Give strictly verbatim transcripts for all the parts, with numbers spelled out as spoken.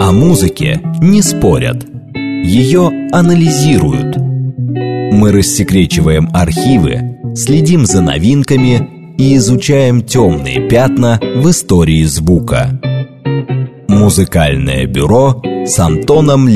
О музыке не спорят, ее анализируют. Мы рассекречиваем архивы, следим за новинками и изучаем темные пятна в истории звука. Музыкальное бюро с Антоном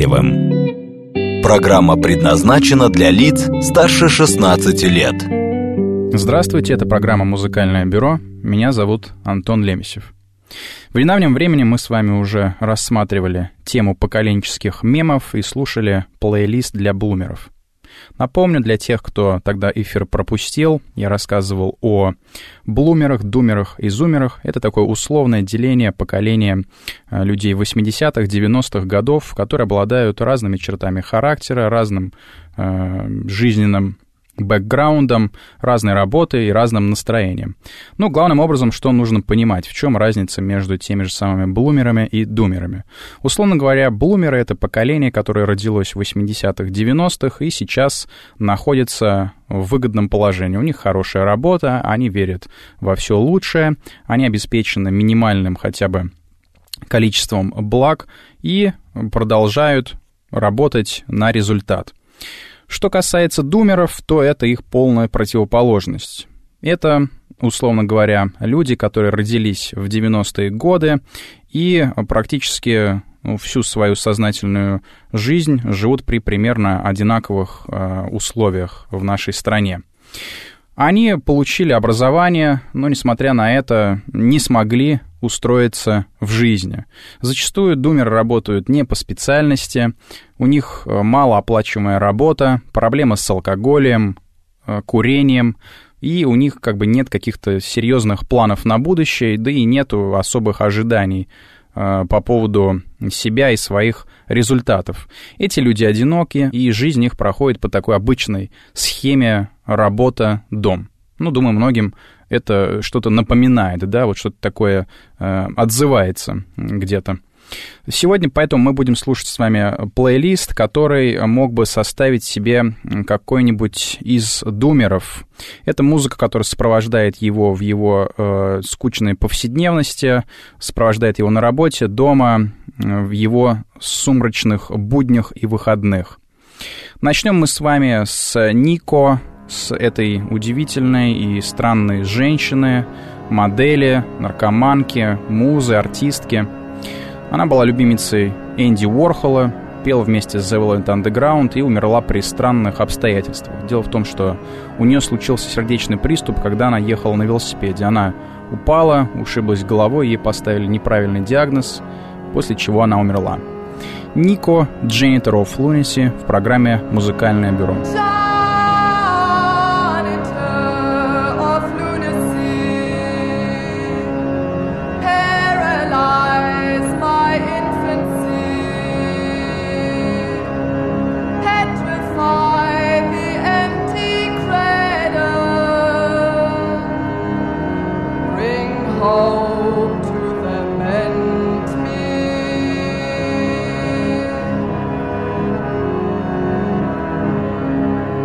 Лемесевым. Программа предназначена для лиц старше шестнадцати лет. Здравствуйте, это программа «Музыкальное бюро». Меня зовут Антон Лемесев. В недавнем времени мы с вами уже рассматривали тему поколенческих мемов и слушали плейлист для бумеров. Напомню, для тех, кто тогда эфир пропустил, я рассказывал о блумерах, думерах и зумерах. Это такое условное деление поколения людей восьмидесятых, девяностых годов, которые обладают разными чертами характера, разным э, жизненным бэкграундом, разной работой и разным настроением. Ну, главным образом, что нужно понимать, в чем разница между теми же самыми блумерами и думерами. Условно говоря, блумеры — это поколение, которое родилось в восьмидесятых, девяностых и сейчас находится в выгодном положении. У них хорошая работа, они верят во все лучшее, они обеспечены минимальным хотя бы количеством благ и продолжают работать на результат. Что касается думеров, то это их полная противоположность. Это, условно говоря, люди, которые родились в девяностые годы и практически ну, всю свою сознательную жизнь живут при примерно одинаковых э, условиях в нашей стране. Они получили образование, но, несмотря на это, не смогли устроиться в жизни. Зачастую думеры работают не по специальности, у них малооплачиваемая работа, проблемы с алкоголем, курением, и у них как бы нет каких-то серьезных планов на будущее, да и нету особых ожиданий по поводу себя и своих результатов. Эти люди одиноки, и жизнь их проходит по такой обычной схеме работа-дом. Ну, думаю, многим это что-то напоминает, да, вот что-то такое э, отзывается где-то. Сегодня поэтому мы будем слушать с вами плейлист, который мог бы составить себе какой-нибудь из думеров. Это музыка, которая сопровождает его в его э, скучной повседневности, сопровождает его на работе, дома, в его сумрачных буднях и выходных. Начнем мы с вами с Нико, с этой удивительной и странной женщины, модели, наркоманки, музы, артистки. Она была любимицей Энди Уорхола, пела вместе с The Velvet Underground и умерла при странных обстоятельствах. Дело в том, что у нее случился сердечный приступ, когда она ехала на велосипеде. Она упала, ушиблась головой, ей поставили неправильный диагноз, после чего она умерла. Нико, Janitor of Lunacy в программе «Музыкальное бюро». Hope to the meant me.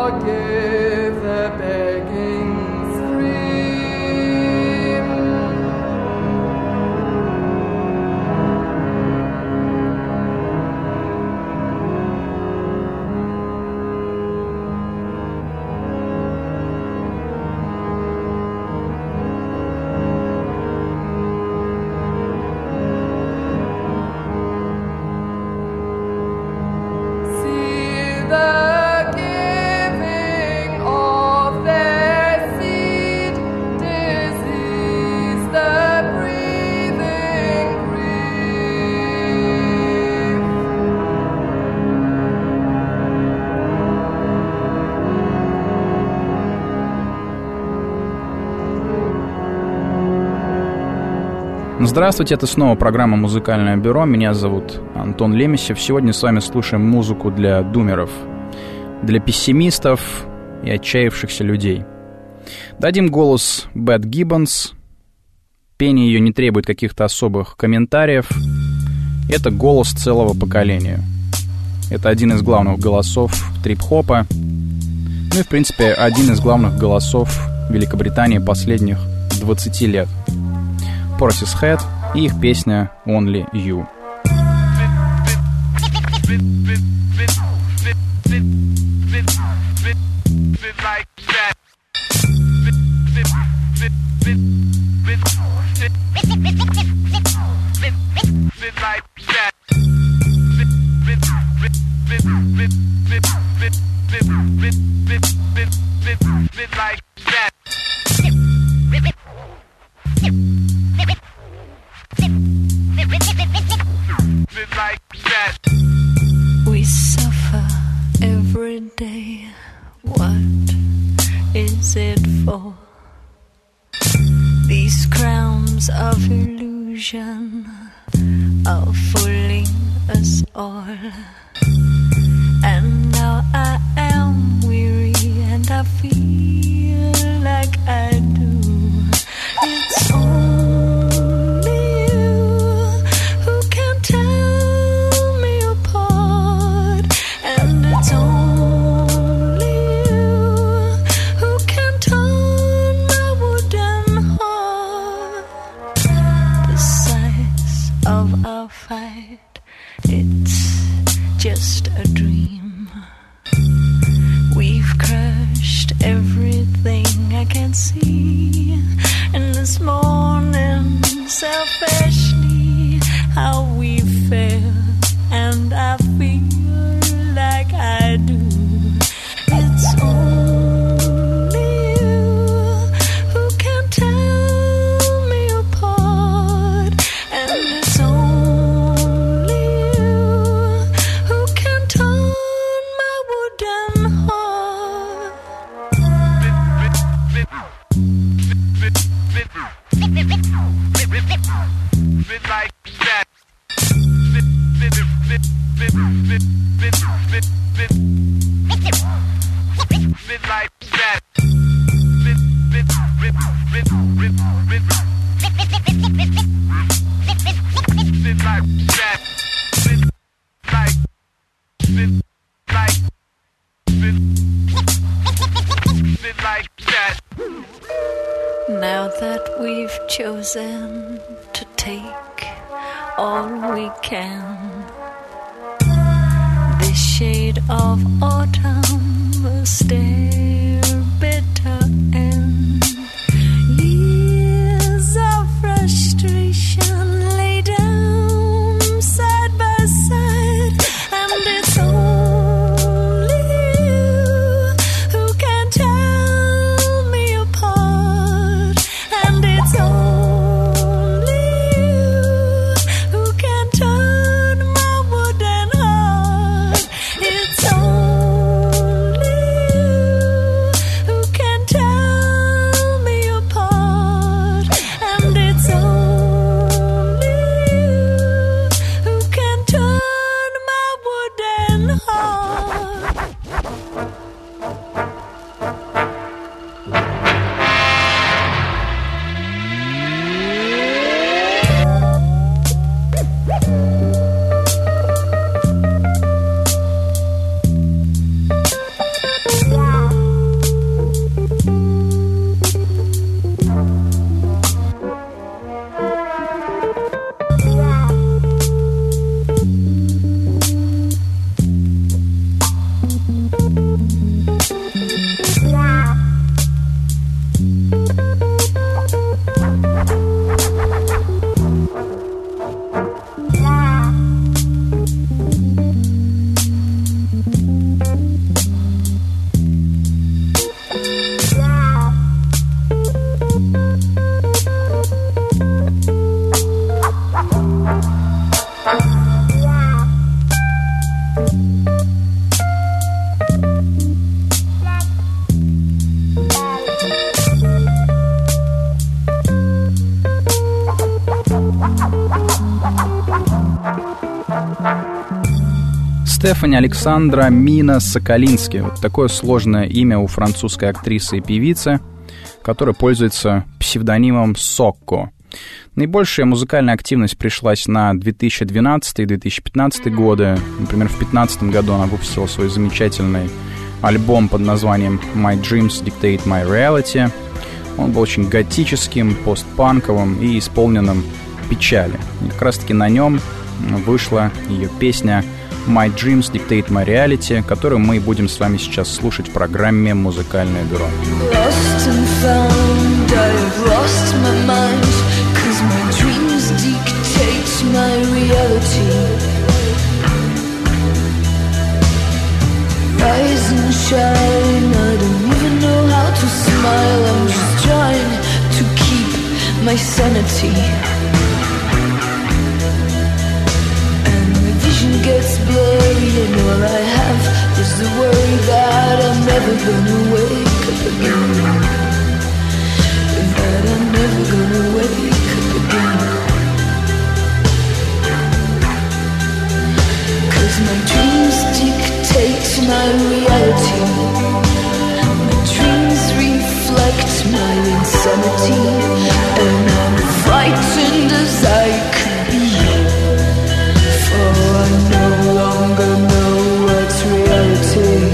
forgive the begging stream. See the giving of their seed, disease, the breathing grief. Здравствуйте, это снова программа «Музыкальное бюро». Меня зовут Антон Лемесев. Сегодня с вами слушаем музыку для думеров, для пессимистов и отчаявшихся людей. Дадим голос Бет Гиббонс. Пение ее не требует каких-то особых комментариев. Это голос целого поколения. Это один из главных голосов трип-хопа. Ну и, в принципе, один из главных голосов Великобритании последних двадцати лет. Portishead и их песня «Only You». We suffer every day. What is it for? These crowns of illusion are fooling us all. And now I am weary and I feel like I do. It's only you who can tell me apart, and it's only you who can turn my wooden heart. The size of our fight, it's just a dream. We've crushed everything I can see. And this morning, selfishly, how we feel, and I feel like I do. It's only you who can tell me apart, and it's only you who can turn my wooden heart. Now that we've chosen to take all we can, this shade of autumn will stare bitter in. Years of frustration lay down side by side, and it's only you who can tell me apart, and it's only you who can turn my wooden heart. It's only Стефани Александра Мина Соколински. Вот такое сложное имя у французской актрисы и певицы, которая пользуется псевдонимом Сокко. Наибольшая музыкальная активность пришлась на две тысячи двенадцатый - две тысячи пятнадцатый годы. Например, в две тысячи пятнадцатом году она выпустила свой замечательный альбом под названием «My Dreams Dictate My Reality». Он был очень готическим, постпанковым и исполненным печали. И как раз-таки на нем вышла ее песня «My Dreams Dictate My Reality», которую мы будем с вами сейчас слушать в программе «Музыкальное бюро». Lost and found, I've lost my mind, 'cause my dreams dictate my reality. Rise and shine, I don't even know how to smile, I'm just trying to keep my sanity. Gets blurry and all I have is the worry that I'm never gonna wake up again, and that I'm never gonna wake up again. 'Cause my dreams dictate my reality, my dreams reflect my insanity, and I'm frightened as I could be. Oh, I no longer know what's reality.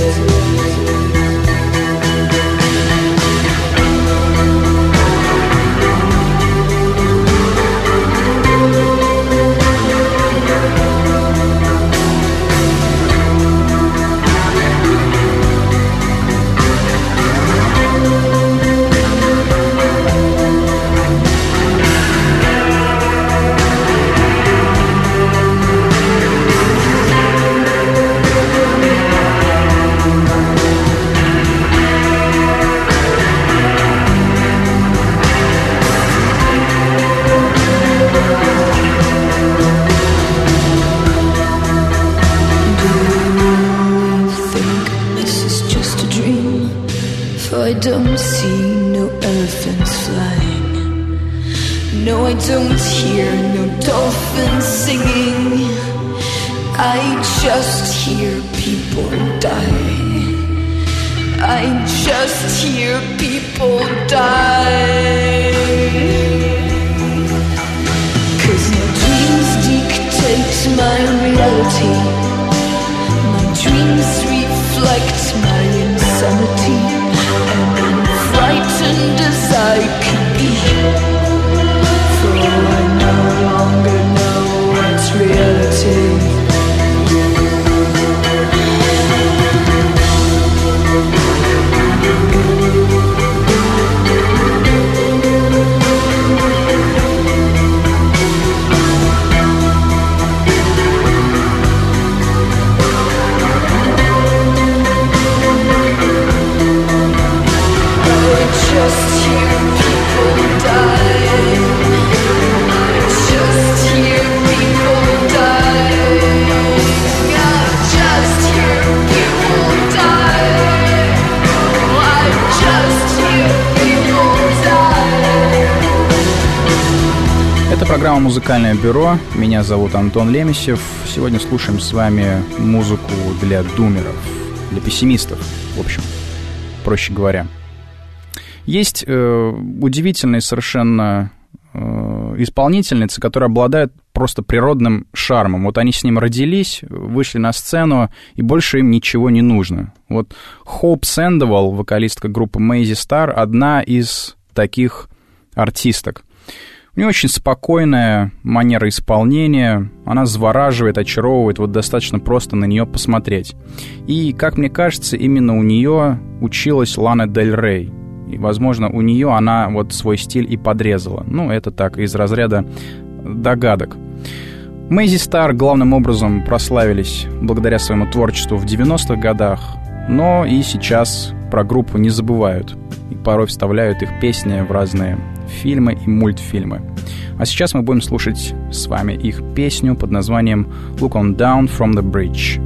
I don't see no elephants flying. No, I don't hear no dolphins singing. I just hear people die. I just hear people die. 'Cause my dreams dictate my reality. My dreams reflect my insanity. And I'm frightened as I could be, for I no longer know what's reality. Just hear people die. Just hear people die. I just hear people die. I just hear people die. Это программа «Музыкальное бюро». Меня зовут Антон Лемесев. Сегодня слушаем с вами музыку для думеров, для пессимистов, в общем, проще говоря. Есть э, удивительные совершенно э, исполнительницы, которые обладают просто природным шармом. Вот они с ним родились, вышли на сцену, и больше им ничего не нужно. Вот Хоуп Сэндовал, вокалистка группы Мэйзи Стар, одна из таких артисток. У нее очень спокойная манера исполнения, она завораживает, очаровывает, вот достаточно просто на нее посмотреть. И, как мне кажется, именно у нее училась Лана Дель Рей. И, возможно, у нее она вот свой стиль и подрезала. Ну, это так, из разряда догадок. Мэйзи Стар главным образом прославились благодаря своему творчеству в девяностых годах, но и сейчас про группу не забывают. И порой вставляют их песни в разные фильмы и мультфильмы. А сейчас мы будем слушать с вами их песню под названием «Look on down from the bridge».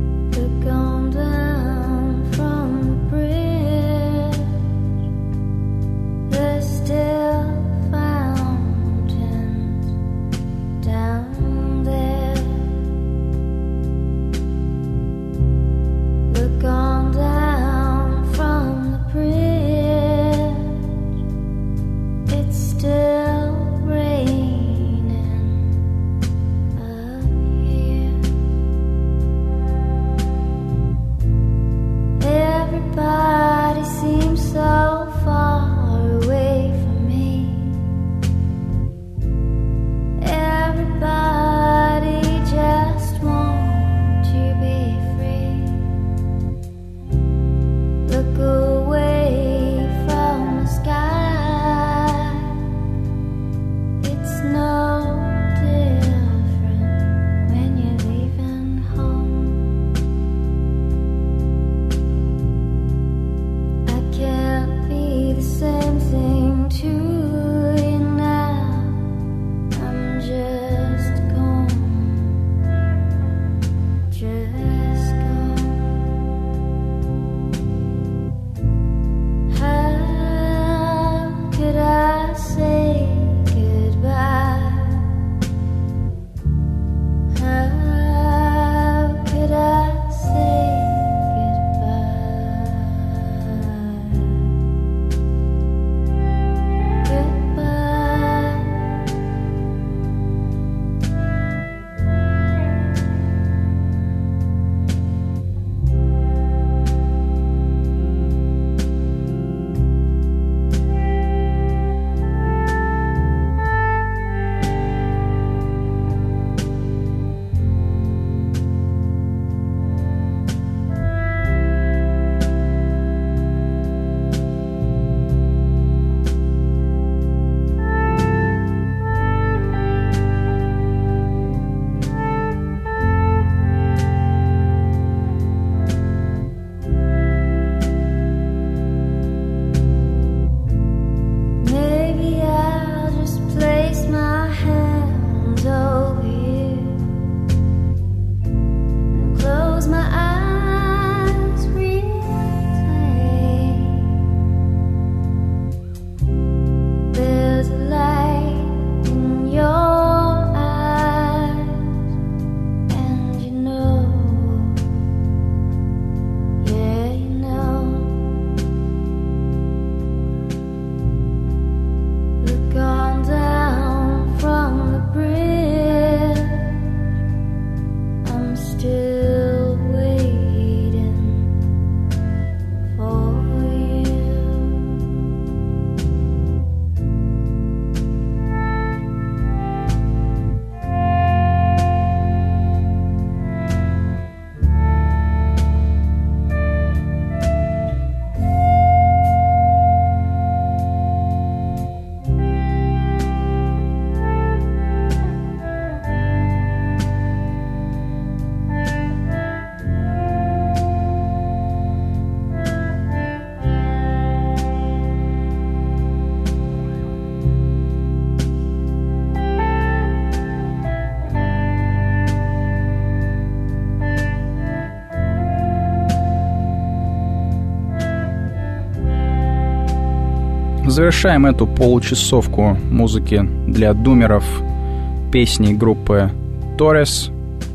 Завершаем эту получасовку музыки для думеров песней группы Torres.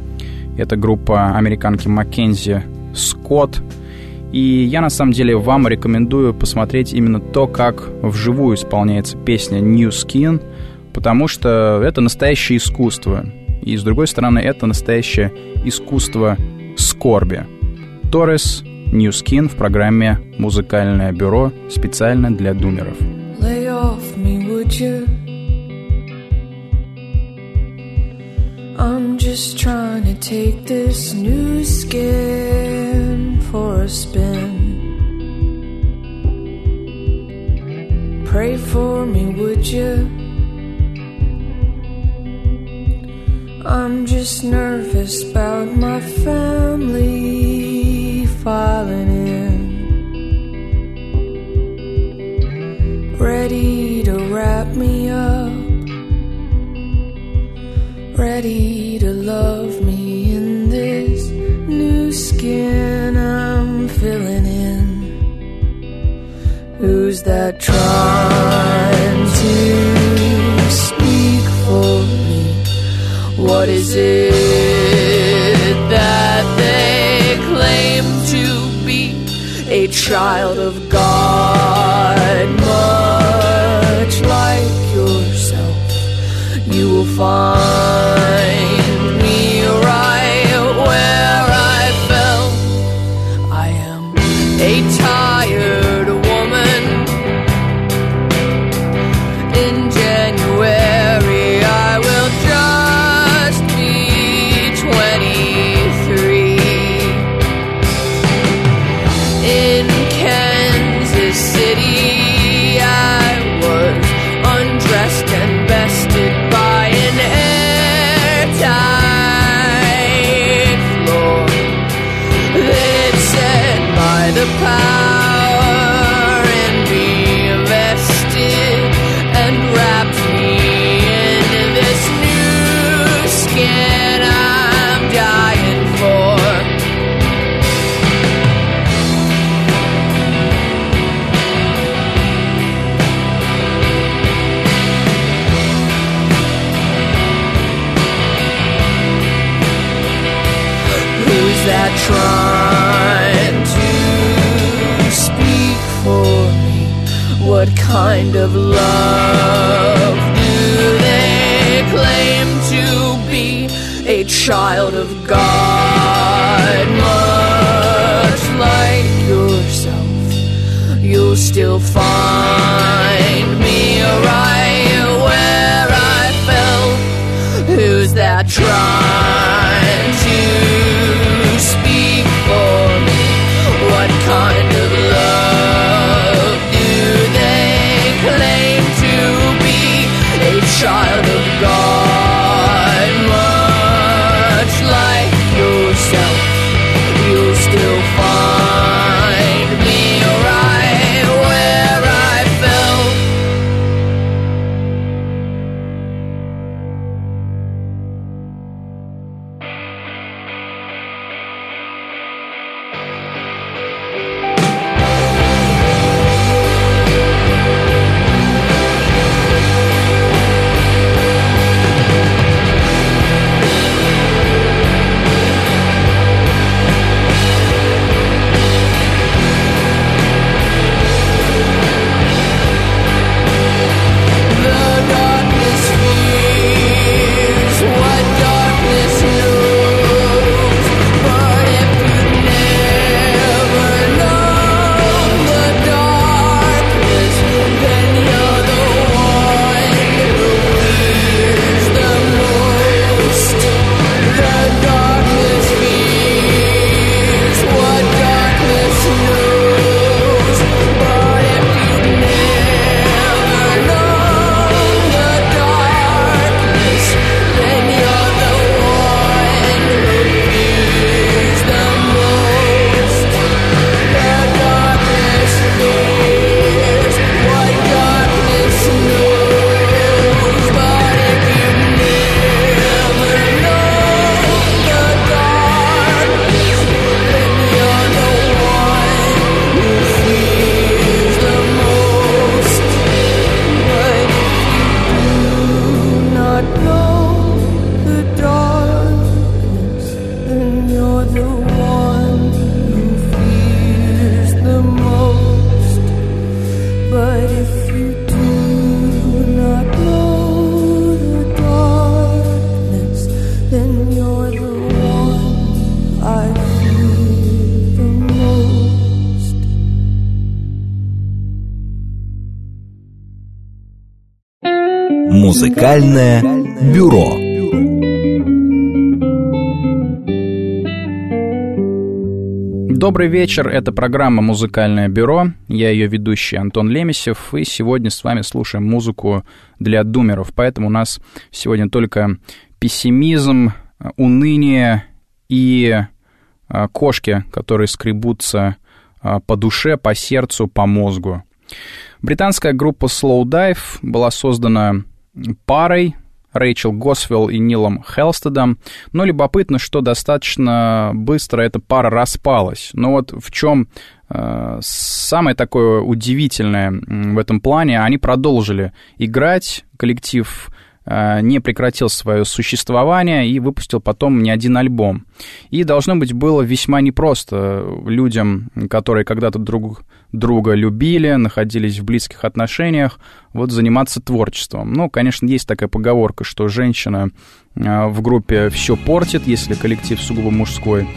Это группа американки Маккензи Скотт. И я на самом деле вам рекомендую посмотреть именно то, как вживую исполняется песня New Skin, потому что это настоящее искусство. И с другой стороны, это настоящее искусство скорби. Torres, New Skin в программе «Музыкальное бюро» специально для думеров. Lay off me, would you? just trying to take this new skin for a spin. Pray for me, would you? I'm just nervous about my family filing in, ready to wrap me up, ready to love me in this new skin I'm filling in. Who's that trying to speak for me? What is it that they claim to be? A child of God, much like yourself. You will find me right where I fell. I am a tired woman. In January I will just be twenty-three. In Kansas City I was undressed and bested by an airtight floor. Then it said, by the power in me vested, and wrapped me in this new skin I'm dying for. Who's that trying to speak for me? What kind of love do they claim to be? A child of God, much like yourself. You'll still find me right where I fell. Who's that trying to speak for me? What kind of love do they claim to be? A child of God, much like yourself. You'll still find me right where I fell. Музыкальное бюро. Добрый вечер, это программа «Музыкальное бюро». Я ее ведущий Антон Лемесев, и сегодня с вами слушаем музыку для думеров. Поэтому у нас сегодня только пессимизм, уныние и кошки, которые скребутся по душе, по сердцу, по мозгу. Британская группа Slowdive была создана парой Рэйчел Госвелл и Нилом Хелстедом, но любопытно, что достаточно быстро эта пара распалась. Но вот в чем э, самое такое удивительное в этом плане, они продолжили играть, коллектив э, не прекратил свое существование и выпустил потом не один альбом. И должно быть было весьма непросто людям, которые когда-то друг друга любили, находились в близких отношениях, вот заниматься творчеством. Ну, конечно, есть такая поговорка, что женщина в группе все портит, если коллектив сугубо мужской,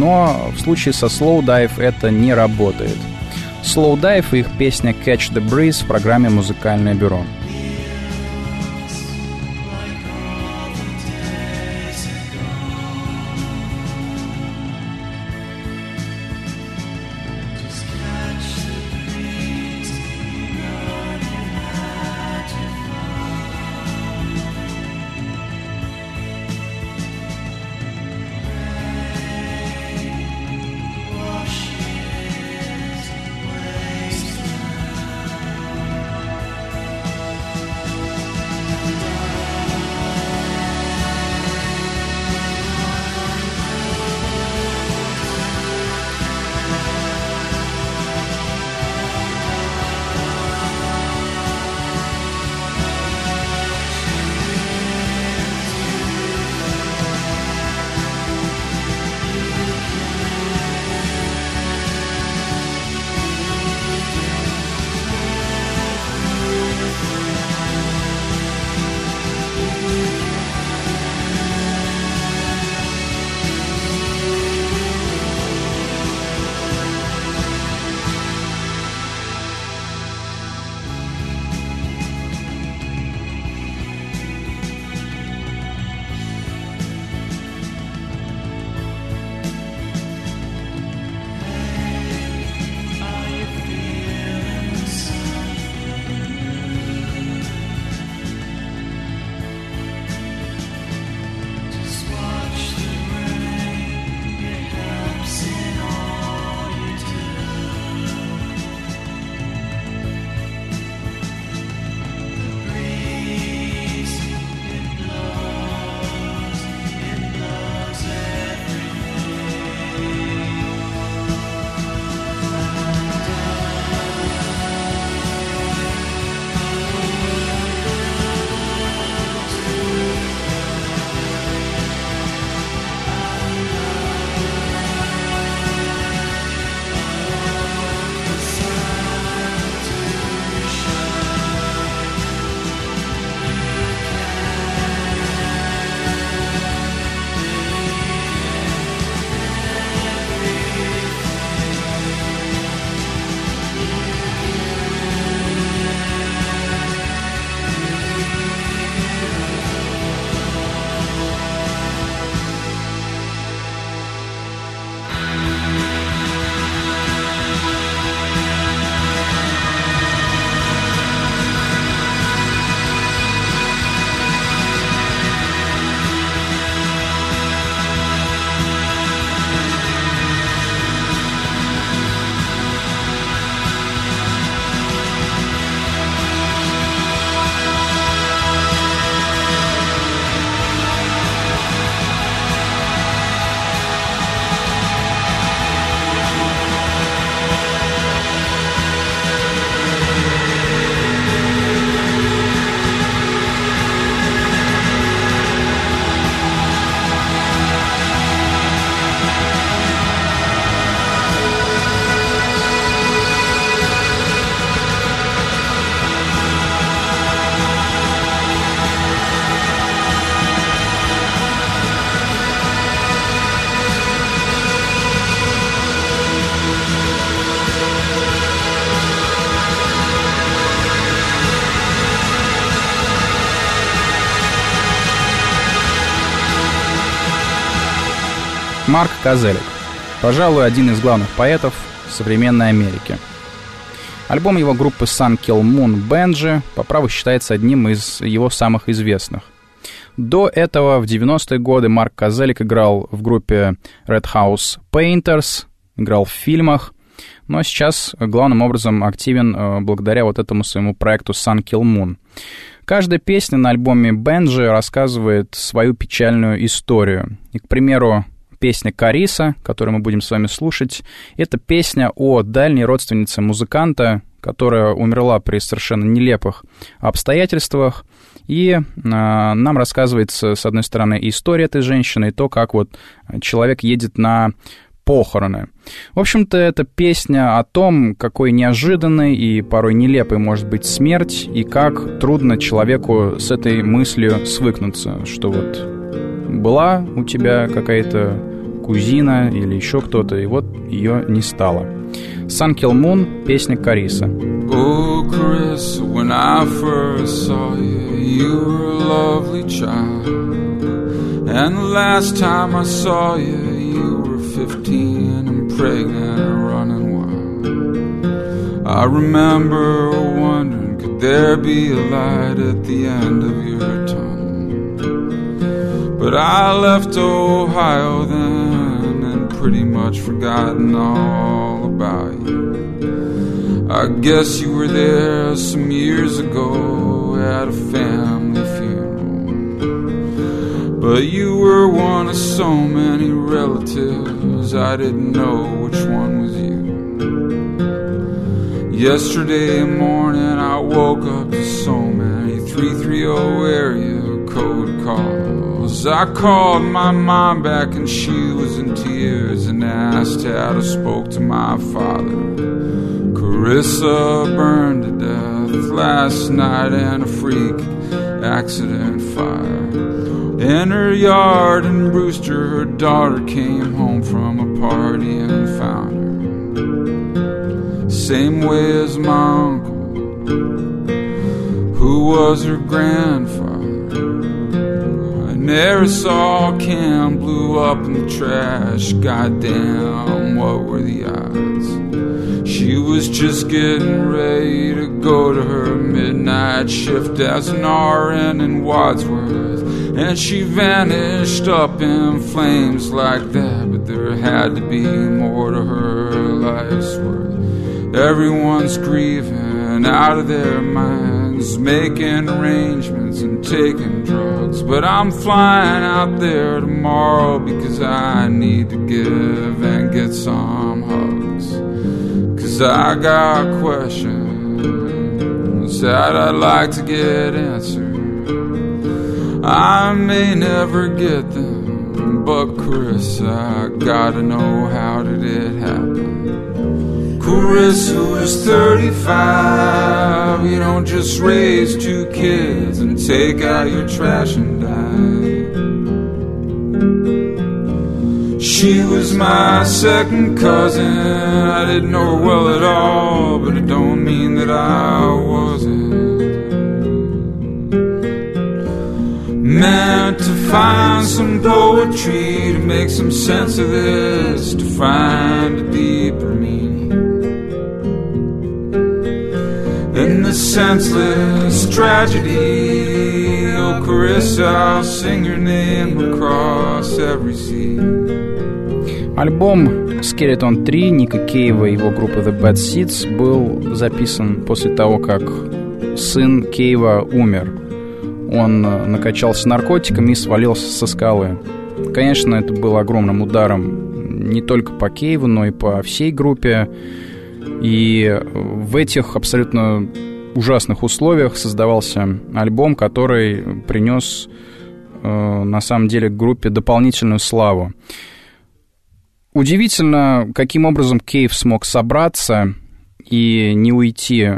но в случае со Slowdive это не работает. Slowdive и их песня Catch the Breeze в программе «Музыкальное бюро». Марк Козелик. Пожалуй, один из главных поэтов современной Америки. Альбом его группы Sun Kil Moon Benji по праву считается одним из его самых известных. До этого в девяностые годы Марк Козелик играл в группе Red House Painters, играл в фильмах, но сейчас главным образом активен э, благодаря вот этому своему проекту Sun Kil Moon. Каждая песня на альбоме Benji рассказывает свою печальную историю. И, к примеру, песня «Кариса», которую мы будем с вами слушать, это песня о дальней родственнице музыканта, которая умерла при совершенно нелепых обстоятельствах. И э, нам рассказывается, с одной стороны, история этой женщины, и то, как вот человек едет на похороны. В общем-то, это песня о том, какой неожиданной и порой нелепой может быть смерть, и как трудно человеку с этой мыслью свыкнуться, что вот была у тебя какая-то кузина или еще кто-то, и вот ее не стало. Sun Kil Moon, песня «Кариса». Oh, Carissa, when I first saw you, you were a lovely child. And the last time I saw you, you were fifteen and pregnant and running wild. I remember wondering, could there be a light at the end of your tunnel? But I left Ohio then and pretty much forgotten all about you. I guess you were there some years ago at a family funeral. But you were one of so many relatives, I didn't know which one was you. Yesterday morning I woke up to so many three thirty area code calls. I called my mom back and she was in tears and asked how I spoke to my father. Carissa burned to death last night in a freak accident fire. In her yard in Brewster, her daughter came home from a party and found her. Same way as my uncle, who was her grandfather. An aerosol can blew up in the trash. Goddamn, what were the odds? She was just getting ready to go to her midnight shift as an R N in Wadsworth, and she vanished up in flames like that. But there had to be more to her life's worth. Everyone's grieving out of their minds, making arrangements and taking drugs. But I'm flying out there tomorrow because I need to give and get some hugs. Cause I got questions that I'd like to get answered. I may never get them, but Carissa, I gotta know, how did it happen? Carissa was thirty-five. You don't just raise two kids and take out your trash and die. She was my second cousin. I didn't know her well at all, but it don't mean that I wasn't meant to find some poetry, to make some sense of this, to find a deeper meaning in the senseless tragedy. Oh, Carissa, I'll sing your name across every sea. Альбом Skeleton три Ника Кейва и его группы The Bad Seeds был записан после того, как сын Кейва умер. Он накачался наркотиками и свалился со скалы. Конечно, это было огромным ударом не только по Кейву, но и по всей группе. И в этих абсолютно ужасных условиях создавался альбом, который принес, на самом деле, группе дополнительную славу. Удивительно, каким образом Кейв смог собраться и не уйти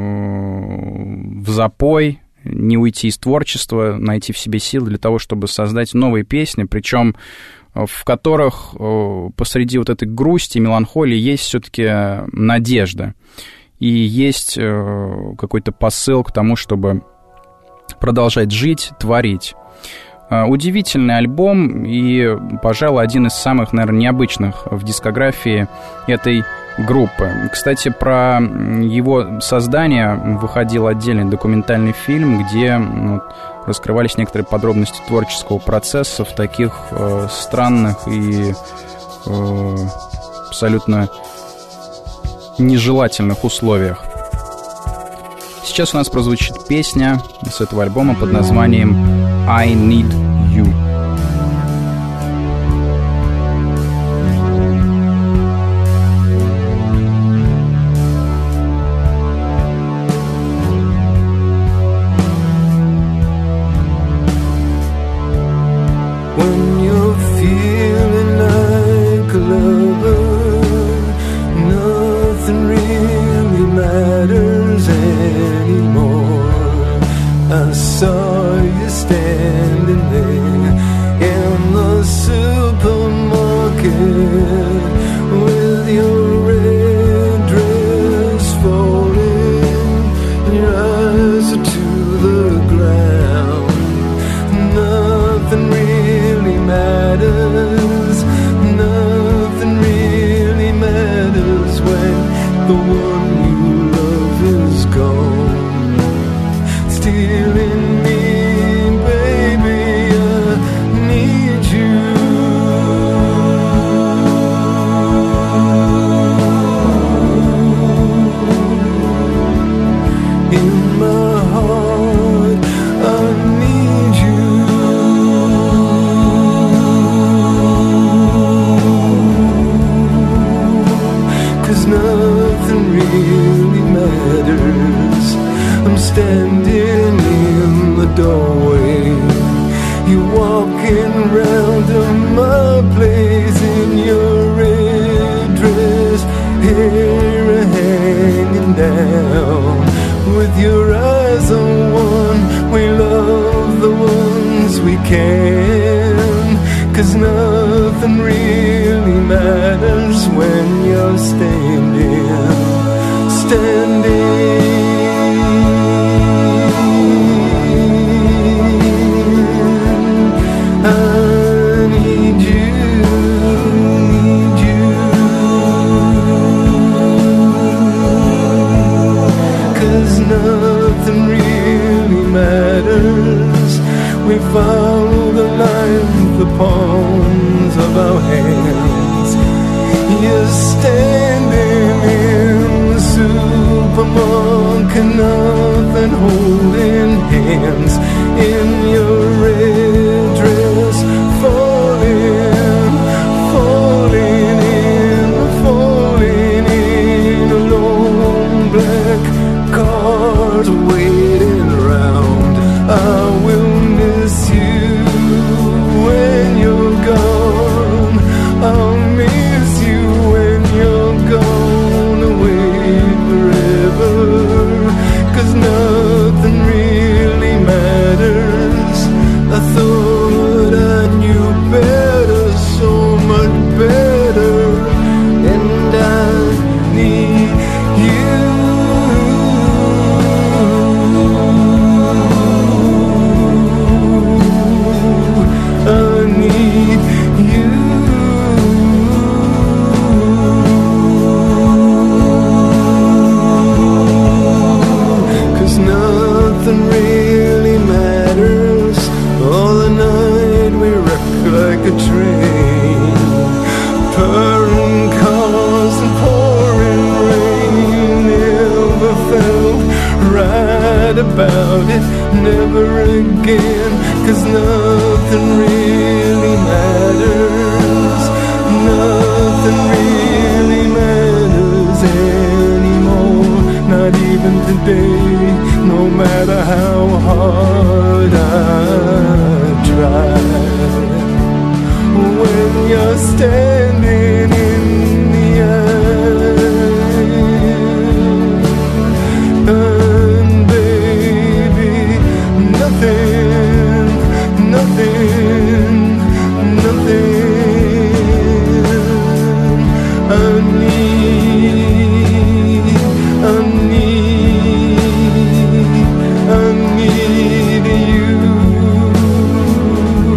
в запой, не уйти из творчества, найти в себе силы для того, чтобы создать новые песни, причем в которых посреди вот этой грусти, меланхолии есть все-таки надежда. И есть какой-то посыл к тому, чтобы продолжать жить, творить. Удивительный альбом и, пожалуй, один из самых, наверное, необычных в дискографии этой группы. Кстати, про его создание выходил отдельный документальный фильм, где ну, раскрывались некоторые подробности творческого процесса в таких э, странных и э, абсолютно нежелательных условиях. Сейчас у нас прозвучит песня с этого альбома под названием «I Need You». When you're feeling like a lover, nothing really matters anymore. I saw you standing there in the supermarket with your red dress falling and your eyes are to the ground. Nothing really matters, nothing really matters when the one you love is gone. Stealing me, baby, I need you. In my heart, I need you. Nothing really matters. I'm standing in the doorway. You're walking round to my place in your red dress, hair hanging down. With your eyes on one, we love the ones we can. 'Cause nothing really matters when you're standing, standing. I need you, need you. 'Cause nothing really matters. We follow the line, the palms of our hands. You're standing in the supermarket, nothing holding hands. In your red dress, falling, falling in, falling in a long black cars waiting around. I will miss you when you're gone. I'll miss you when you're gone away forever. 'Cause nothing really matters. I thought I knew better, so much better. And I need you. I need you. 'Cause nothing really matters. All the night we wreck like a train, purring cars and pouring rain. Never felt right about it, never again. 'Cause nothing really matters. Nothing really matters anymore. Not even today, no matter how hard I try. When you're standing in the air, and baby, nothing, nothing, nothing. I need, I need, I need you.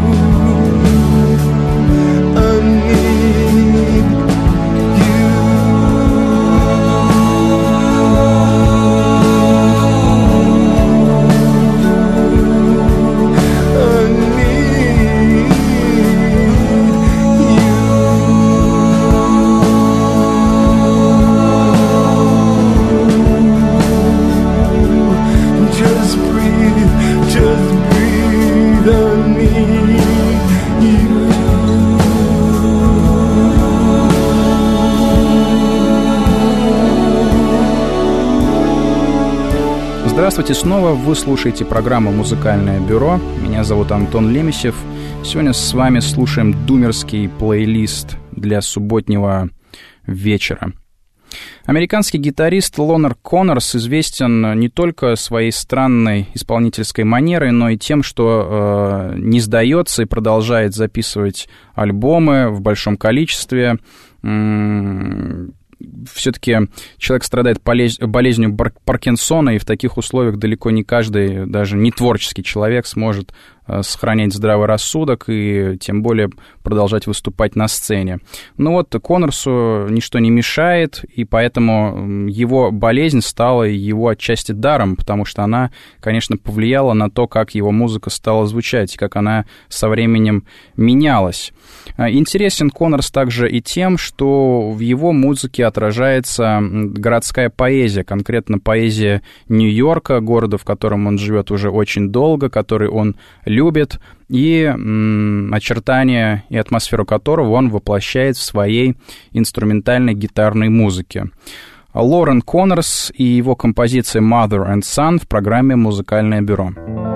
Здравствуйте снова, вы слушаете программу «Музыкальное бюро». Меня зовут Антон Лемесев. Сегодня с вами слушаем думерский плейлист для субботнего вечера. Американский гитарист Лонар Коннорс известен не только своей странной исполнительской манерой, но и тем, что э, не сдается и продолжает записывать альбомы в большом количестве. М- Все-таки человек страдает болезнью Паркинсона, и в таких условиях далеко не каждый, даже не творческий человек, сможет сохранять здравый рассудок и тем более продолжать выступать на сцене. Но вот Коннорсу ничто не мешает, и поэтому его болезнь стала его отчасти даром, потому что она, конечно, повлияла на то, как его музыка стала звучать, и как она со временем менялась. Интересен Коннорс также и тем, что в его музыке отражается городская поэзия, конкретно поэзия Нью-Йорка, города, в котором он живет уже очень долго, который он любит, и м, очертания и атмосферу которого он воплощает в своей инструментальной гитарной музыке. Лорен Коннорс и его композиция «Mother and Son» в программе «Музыкальное бюро».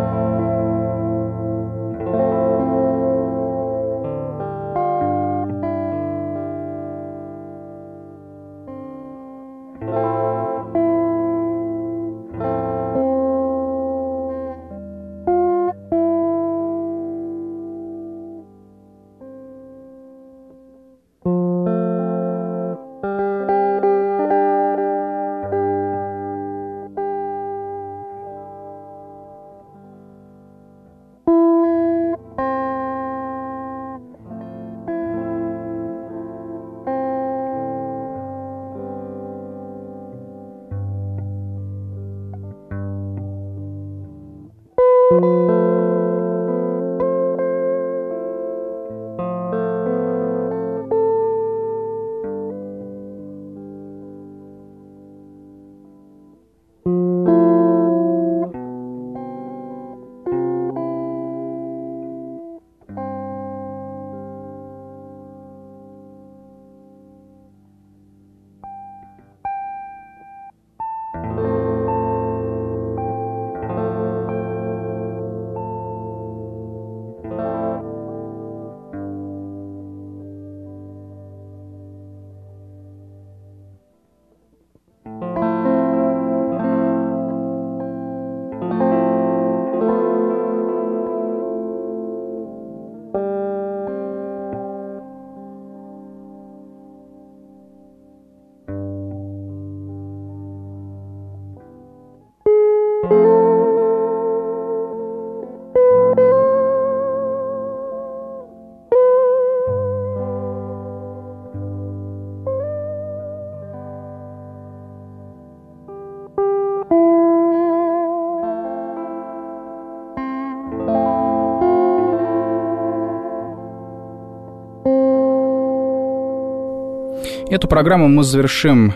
Эту программу мы завершим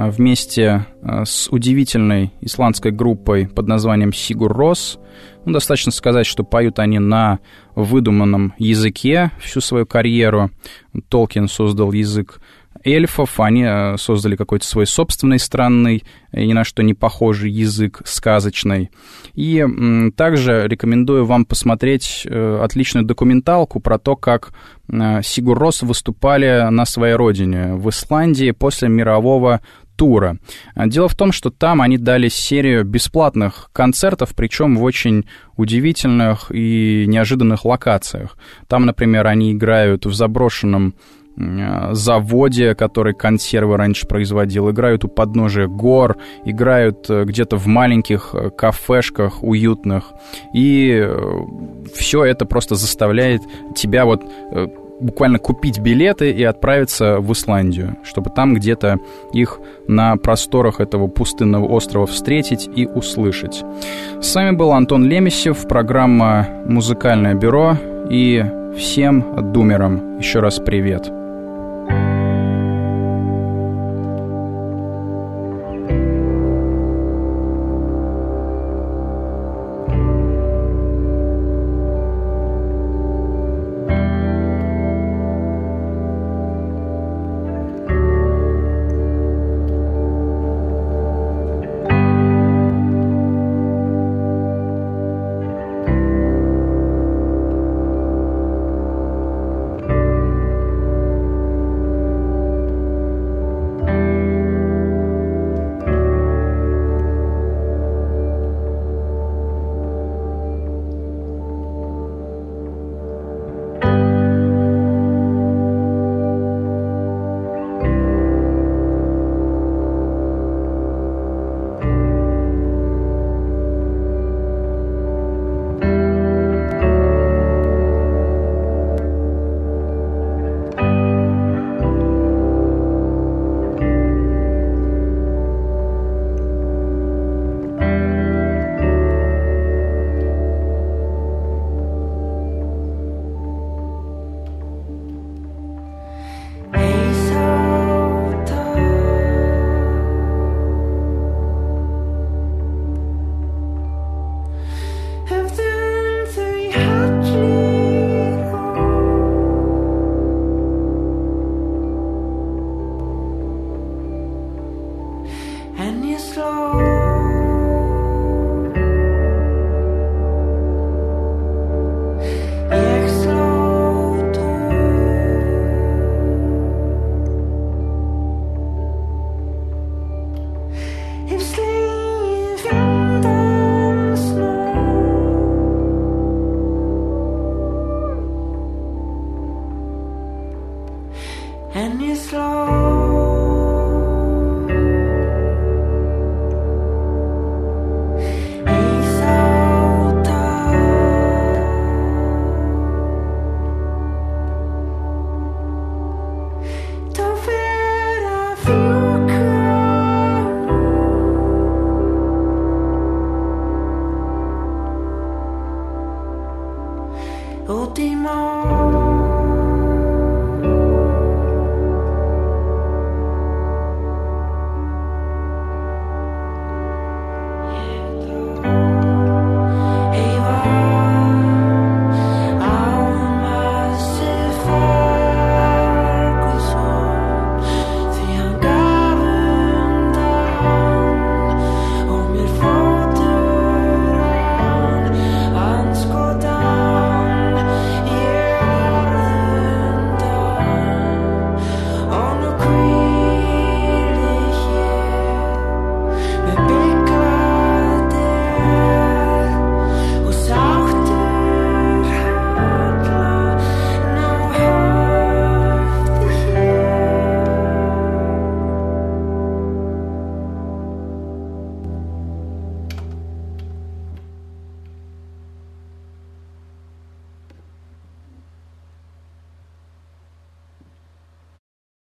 вместе с удивительной исландской группой под названием Сигур Рос. Ну, достаточно сказать, что поют они на выдуманном языке всю свою карьеру. Толкин создал язык эльфов, они создали какой-то свой собственный странный, ни на что не похожий язык, сказочный. И м, также рекомендую вам посмотреть э, отличную документалку про то, как э, Сигур Рос выступали на своей родине, в Исландии, после мирового тура. Дело в том, что там они дали серию бесплатных концертов, причем в очень удивительных и неожиданных локациях. Там, например, они играют в заброшенном заводе, который консервы раньше производил, играют у подножия гор, играют где-то в маленьких кафешках уютных, и все это просто заставляет тебя вот буквально купить билеты и отправиться в Исландию, чтобы там где-то их на просторах этого пустынного острова встретить и услышать. С вами был Антон Лемесев, программа «Музыкальное бюро», и всем думерам еще раз привет. slow.